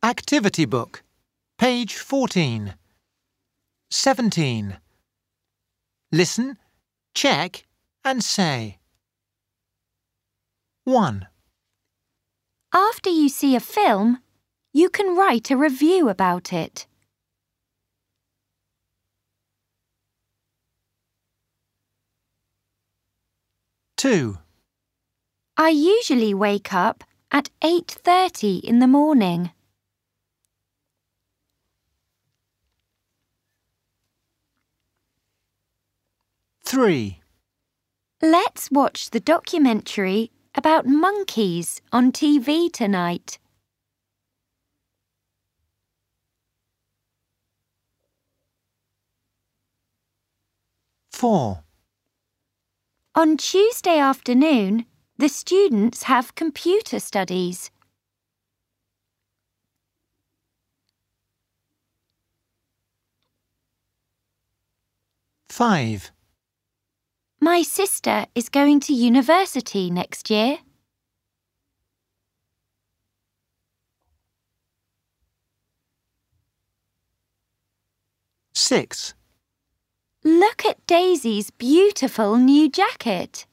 Activity book, page 14. 17. Listen, check and say. 1. After you see a film, you can write a review about it. 2. I usually wake up at 8:30 in the morning. 3. Let's watch the documentary about monkeys on TV tonight. 4. On Tuesday afternoon, the students have computer studies. 5. My sister is going to university next year. 6. Look at Daisy's beautiful new jacket.